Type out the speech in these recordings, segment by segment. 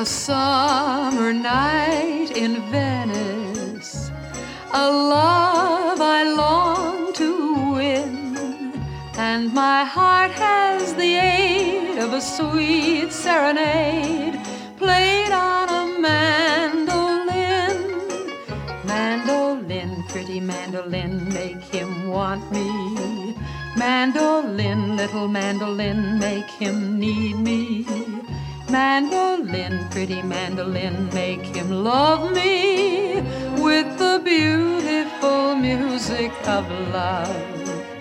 A summer night in Venice, a love I long to win, and my heart has the aid of a sweet serenade played on a mandolin. Mandolin, pretty mandolin, make him want me. Mandolin, little mandolin, make him need me. Mandolin, pretty mandolin, make him love me with the beautiful music of love.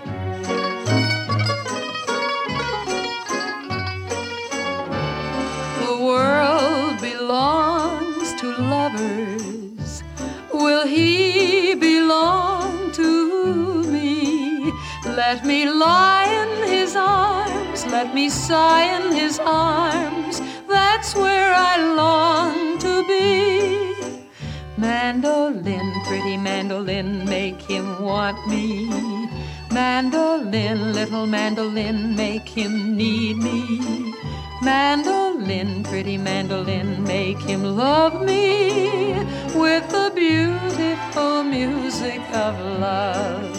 The world belongs to lovers. Will he belong to me? Let me lie in his arms, let me sigh in his arms. That's where I long to be. Mandolin, pretty mandolin, make him want me. Mandolin, little mandolin, make him need me. Mandolin, pretty mandolin, make him love me with the beautiful music of love.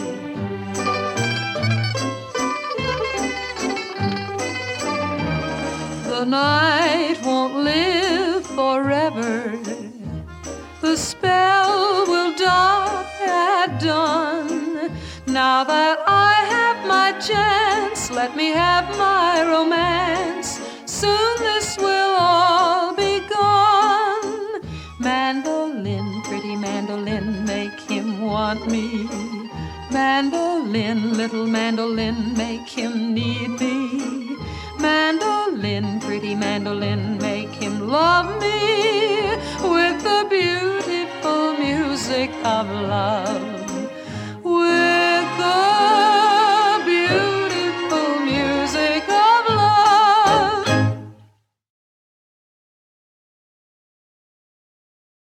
The night won't live forever. The spell will die at dawn. Now that I have my chance, let me have my romance. Soon this will all be gone. Mandolin, pretty mandolin, make him want me. Mandolin, little mandolin, make him need me. Mandolin, pretty mandolin, make him love me with the beautiful music of love.